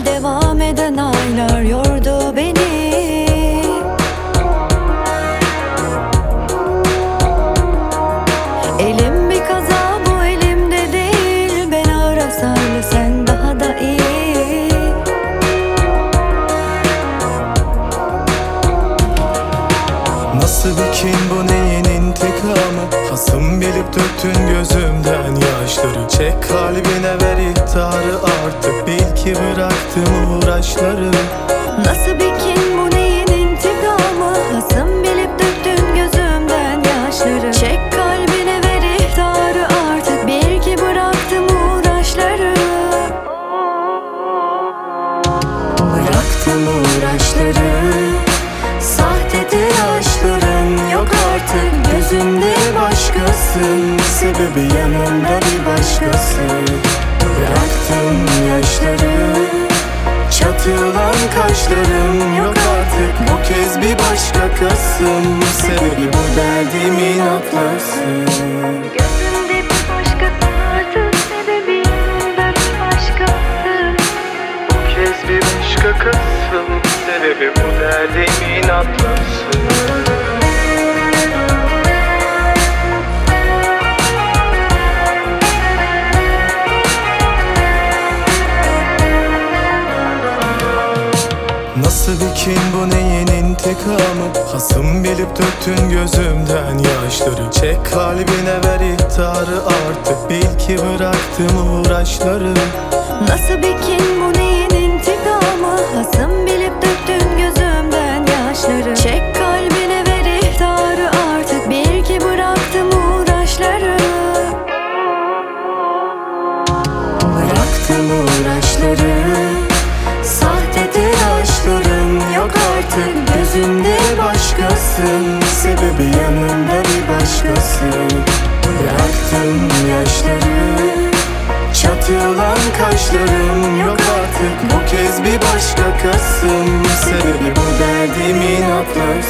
devam eden aylar yordu beni. Elim bir kaza, bu elimde değil. Ben ağır hasarlı, sen daha da iyi. Nasıl bir kin bu, neyin intikamı? Hasım bilip döktün gözümden yaşları. Çek kalbine ver ihtarı artık, bil ki bıraktım uğraşları. Nasıl bir kin bu, neyin intikamı? Hasım bilip döktün gözümden yaşları. Çek kalbine ver ihtarı artık, bil ki bıraktım uğraşları. Bıraktım uğraşları. Sahtedir aşkların, yok artık gözümde başkasın. Sebebi yanımda bir başkası. Bıraktım yaşları. Çatılan kaşlarım, yok artık bu kez bir başkasın. Sebebi bu derdimin atlasın. Gözümde bir başkası artık, sebebi yanımda bir başkası. Bu kez bir başkasın, sebebi bu derdimin atlasın. Nasıl bir kin bu, neyin intikamı? Hasım bilip döktün gözümden yaşları. Çek kalbine ver ihtarı artık, bil ki bıraktım uğraşları. Nasıl bir kin bu, neyin intikamı? Hasım bilip döktün gözümden yaşları. Çek kalbine ver ihtarı artık, bil ki bıraktım uğraşları. Bıraktım uğraşları. Sahtedir aşkların, yok artık gözümde başkasın. Sebebi yanımda bir başkası. Bıraktım yaşları. Çatılan kaşlarım, yok artık bu kez bir başkasın. Sebebi bu derdimin atlasın.